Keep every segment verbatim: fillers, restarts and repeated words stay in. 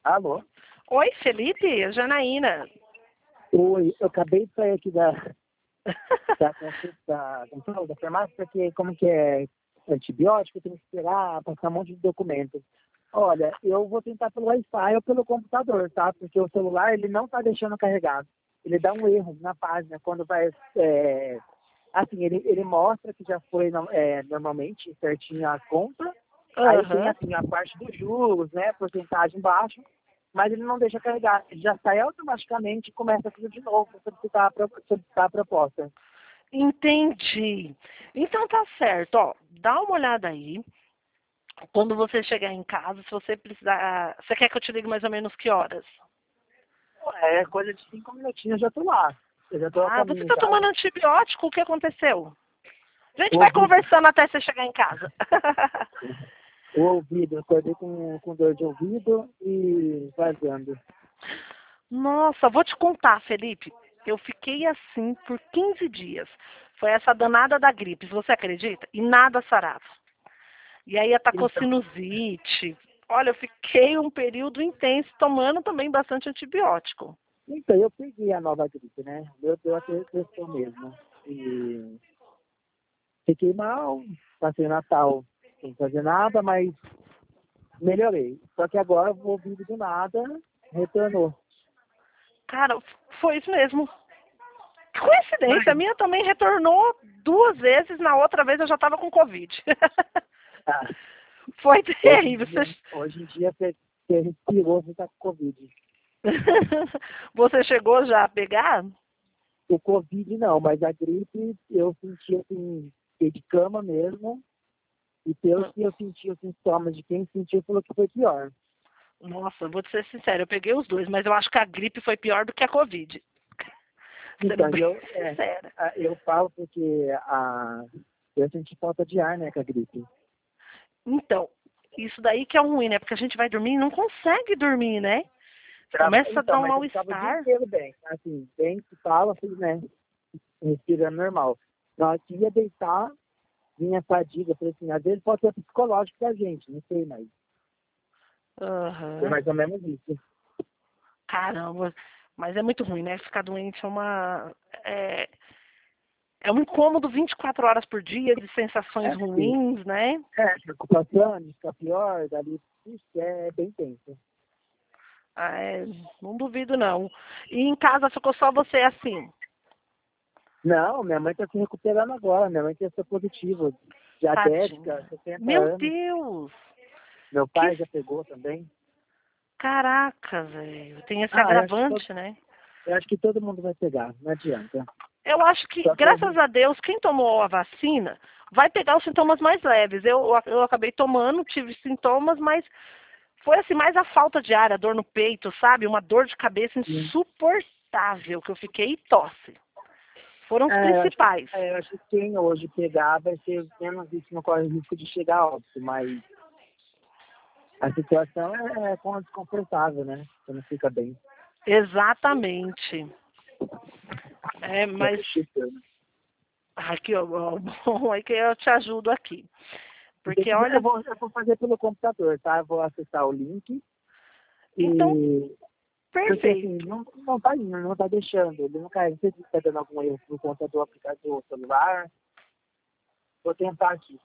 Alô? Oi, Felipe, é Janaína. Oi, eu acabei de sair aqui da, da, da, da, da farmácia, porque como que é antibiótico, eu tenho que esperar, passar um monte de documentos. Olha, eu vou tentar pelo Wi-Fi ou pelo computador, tá? Porque o celular, ele não tá deixando carregado. Ele dá um erro na página, quando vai... É, assim, ele, ele mostra que já foi é, normalmente certinho a conta, aí tem Aham. assim a parte dos juros, né, porcentagem baixa, mas ele não deixa carregar. Ele já sai automaticamente e começa tudo de novo para solicitar, a pro- solicitar a proposta. Entendi. Então tá certo, ó. Dá uma olhada aí. Quando você chegar em casa, se você precisar. Você quer que eu te ligue mais ou menos que horas? É coisa de cinco minutinhos, eu já tô lá. Eu já tô a Ah, você caminho tá já. tomando antibiótico? O que aconteceu? A gente O vai ouvido, conversando até você chegar em casa. o ouvido, eu acordei com, com dor de ouvido e vazando. Nossa, vou te contar, Felipe. Eu fiquei assim por quinze dias. Foi essa danada da gripe, você acredita? E nada sarava. E aí atacou Então, sinusite. Olha, eu fiquei um período intenso tomando também bastante antibiótico. então eu peguei a nova gripe, né? Meu Deus, até testou mesmo. E fiquei mal, passei o Natal sem fazer nada, mas melhorei. Só que agora o ouvido do nada retornou. Cara, foi isso mesmo. Que coincidência, a minha também retornou duas vezes, na outra vez eu já estava com Covid. Ah, Foi hoje em terrível. dia, Você... hoje em dia você, você respirou, você tá com Covid. Você chegou já a pegar? O Covid não, mas a gripe eu senti assim, fiquei de cama mesmo. E pelo que eu senti os sintomas de quem sentiu, falou que foi pior. Nossa, vou te ser sincero, eu peguei os dois, mas eu acho que a gripe foi pior do que a Covid. Sendo Então, bem eu, é, sincera. a- eu falo porque a, eu senti falta de ar, né, com a gripe. Então, isso daí que é o ruim, né? Porque a gente vai dormir e não consegue dormir, né? Trava- Começa a Então, dar um mas eu ficava o dia mal-estar. inteiro bem. Assim, bem que fala, assim, né, respirando normal. Na hora que ia deitar, vinha fadiga. Eu falei assim, às vezes pode ser psicológico da gente, não sei, mas é Aham. mais ou menos isso. Caramba. Mas é muito ruim, né? Ficar doente é uma. É, é um incômodo vinte e quatro horas por dia, de sensações É, sim. ruins, né? É, preocupação de ficar pior, dali, isso é bem tenso. Ah, é, não duvido, não. E em casa ficou só você assim. Não, minha mãe está se recuperando agora. Minha mãe testou positivo. Diabética, Tadinha. sessenta Meu anos. Deus! Meu Que pai já pegou também. caraca, velho. Tem esse Ah, eu acho que todo, agravante, né? eu acho que todo mundo vai pegar, não adianta. Eu acho que, Só que a graças gente, a Deus, quem tomou a vacina vai pegar os sintomas mais leves. Eu, eu acabei tomando, tive sintomas, mas foi assim, mais a falta de ar, a dor no peito, sabe? Uma dor de cabeça insuportável que eu fiquei e tosse. Foram os é, eu acho que, principais. é, eu acho que quem hoje pegar vai ser menos vítima, corre o risco de chegar a óbito, mas a situação é, é com- desconfortável, né? Você não fica bem. Exatamente. É, É mas possível. aqui, ó, ó, bom, é que eu te ajudo aqui. Se você Porque quiser, eu olha, vou, eu vou fazer pelo computador, tá? Eu vou acessar o link então, e porque assim, perfeito. não, não tá indo, não tá deixando. Ele não cai. Não sei se está dando algum erro por conta do aplicativo celular. Vou tentar aqui.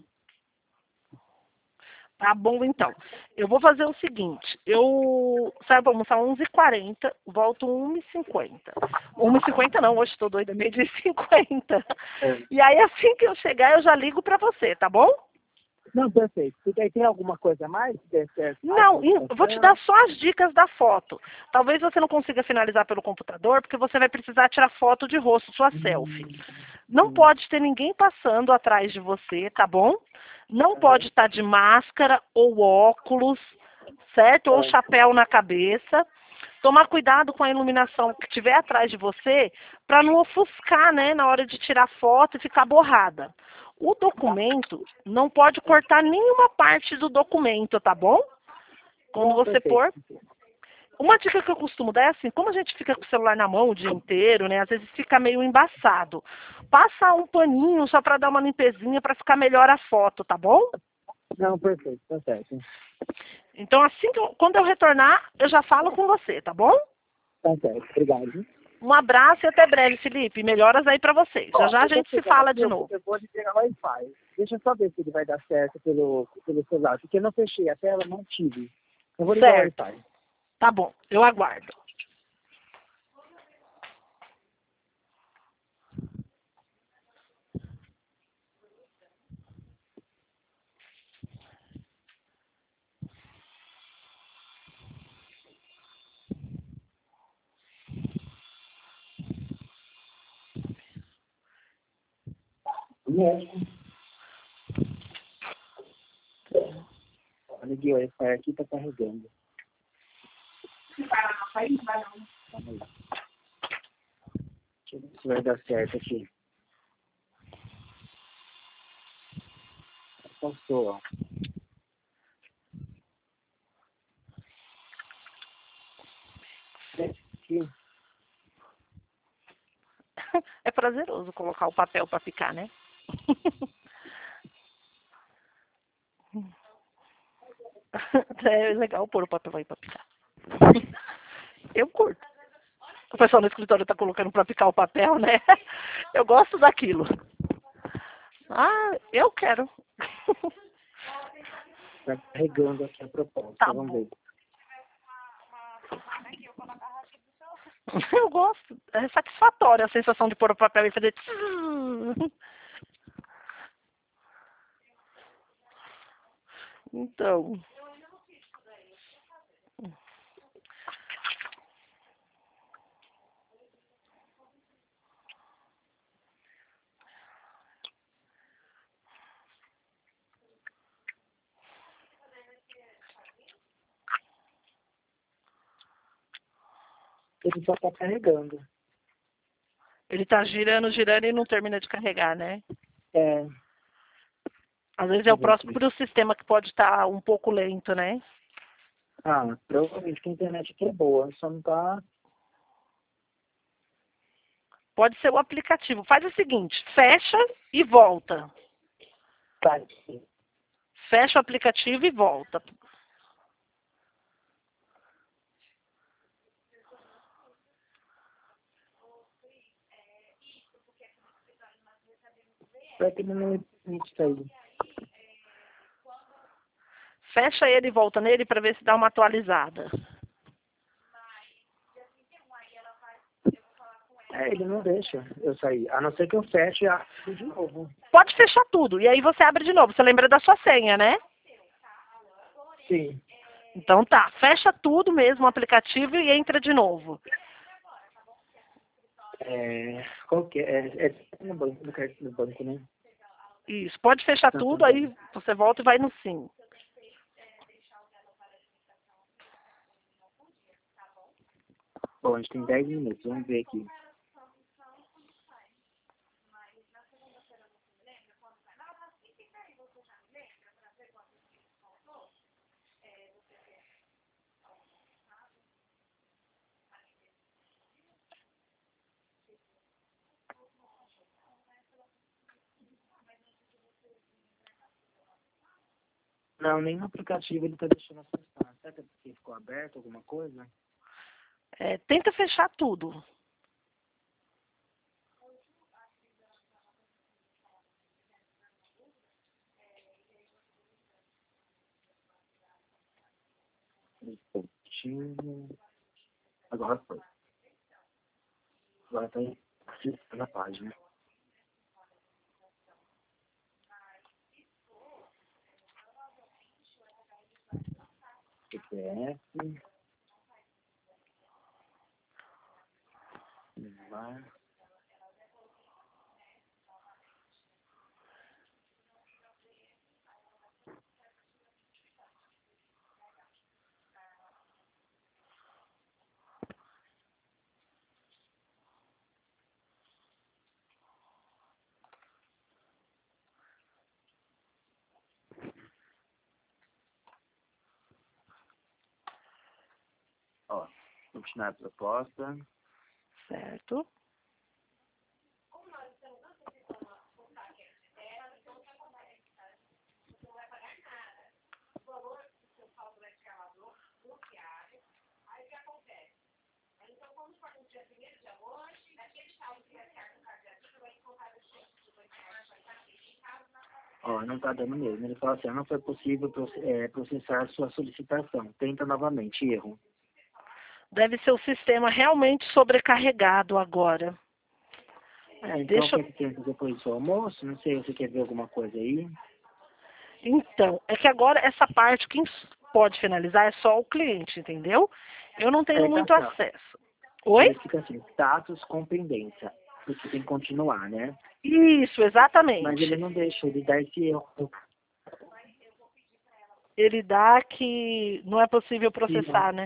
Tá bom, então. Eu vou fazer o seguinte. Eu saio para almoçar onze e quarenta, volto uma e cinquenta. uma e cinquenta não, hoje estou doida, meio-dia e cinquenta. É. E aí, assim que eu chegar, eu já ligo para você, tá bom? Não, perfeito. Se daí tem alguma coisa a mais, se der certo, mais Não, em- eu vou te dar medicação. só as dicas da foto. Talvez você não consiga finalizar pelo computador, porque você vai precisar tirar foto de rosto, sua selfie. Hum, Não sim. pode ter ninguém passando atrás de você, tá bom? Não pode Aham. estar de máscara ou óculos, certo? Ou É. chapéu na cabeça. Tomar cuidado com a iluminação que tiver atrás de você, para não ofuscar, né, na hora de tirar foto e ficar borrada. O documento não pode cortar nenhuma parte do documento, tá bom? Quando Não, você perfeito. pôr. Uma dica que eu costumo dar é assim, como a gente fica com o celular na mão o dia inteiro, né? Às vezes fica meio embaçado. Passa um paninho só para dar uma limpezinha para ficar melhor a foto, tá bom? Não, perfeito, tá certo. Então, assim que eu, quando eu retornar, eu já falo com você, tá bom? Tá certo, obrigado. Um abraço e até breve, Felipe. Melhoras aí pra vocês. Já Ó, já a eu tô gente se chegando fala aqui, de eu, novo. eu vou liberar o Wi-Fi. Deixa eu só ver se ele vai dar certo pelo, pelo celular, porque eu não fechei a tela, não tive. Eu vou ligar o Certo. Wi-Fi. Tá bom, eu aguardo. Médico. Eu liguei o Wi-Fi aqui, tá carregando. Vamos lá. Deixa eu ver se vai dar certo aqui. Passou, ó. Aqui. É prazeroso colocar o papel pra picar, né? É legal pôr o papel aí pra picar. Eu curto. O pessoal no escritório tá colocando pra picar o papel, né? Eu gosto daquilo. Ah, eu quero. Tá carregando aqui a proposta, Tá vamos bom. ver. Eu gosto. É satisfatório a sensação de pôr o papel e fazer... tss. Então... Ele só tá carregando. Ele tá girando, girando e não termina de carregar, né? É, Às vezes é deixa o eu ver aqui. próprio sistema que pode estar um pouco lento, né? Ah, provavelmente que a internet aqui é boa, só não tá... Pode ser o aplicativo. Faz o seguinte, fecha e volta. Tá aqui. Fecha o aplicativo e volta. Será que ele não permite sair? Fecha ele e volta nele para ver se dá uma atualizada. É, ele não deixa eu sair. A não ser que eu feche e abra de novo. Pode fechar tudo. E aí você abre de novo. Você lembra da sua senha, né? Sim. Então tá. Fecha tudo mesmo, o aplicativo, e entra de novo. É, qual que é? É, é no banco, no cartão do banco, né? Isso. Pode fechar Tá, tudo, tá. aí você volta e vai no sim. Bom, a gente tem dez minutos, vamos ver aqui. Não, nem no aplicativo ele tá deixando acessar. Será que é porque ficou aberto alguma coisa? É, tenta fechar tudo. Aplicativo. Agora foi. Agora tá acessando a página. C P F. Vai. Ó, continuar a proposta. Certo? Ó, não tá dando mesmo. Ele falou assim, não foi possível é, processar sua solicitação. Tenta novamente, erro. Deve ser o sistema realmente sobrecarregado agora. É, então Deixa... quer que tente depois do almoço? Não sei, você quer ver alguma coisa aí? Então, é que agora essa parte, quem pode finalizar é só o cliente, entendeu? Eu não tenho É, tá muito certo. acesso. Oi? Ele fica assim, status com pendência. Porque tem que continuar, né? Isso, exatamente. Mas ele não deixa, ele dá esse erro. Ele dá que não é possível processar, Sim. né?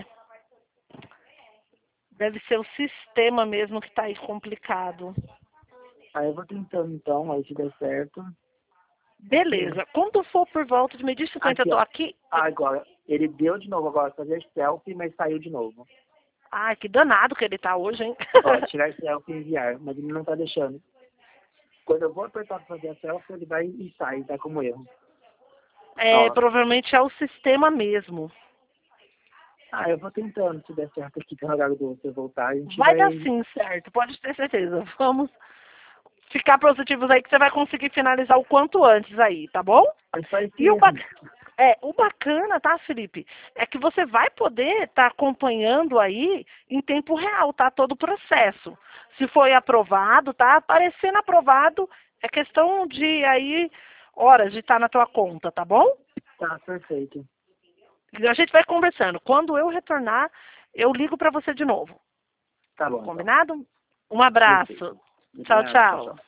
Deve ser o sistema mesmo que está aí complicado. Aí eu vou tentando então, aí se der certo. Beleza. Quando for por volta de meio-dia e cinquenta, eu Aqui, tô ó. aqui. Agora, ele deu de novo agora fazer selfie, mas saiu de novo. Ai, que danado que ele tá hoje, hein? Ó, tirar selfie e enviar, mas ele não tá deixando. Quando eu vou apertar para fazer a selfie, ele vai e sai, tá como erro. É, Ó. provavelmente é o sistema mesmo. Ah, eu vou tentando, se der certo aqui no horário do você voltar, a gente Vai vai... dar sim, certo. Pode ter certeza. Vamos ficar positivos aí que você vai conseguir finalizar o quanto antes aí, tá bom? Mas só esse E o, erro. ba... é, o bacana, tá, Felipe? É que você vai poder estar acompanhando aí em tempo real, tá? Todo o processo. Se foi aprovado, tá? Aparecendo aprovado, é questão de aí horas de estar na tua conta, tá bom? Tá, perfeito. A gente vai conversando. Quando eu retornar, eu ligo para você de novo. Tá bom. Combinado? Então. Um abraço. Perfeito. Tchau, Obrigado, tchau, tchau. tchau.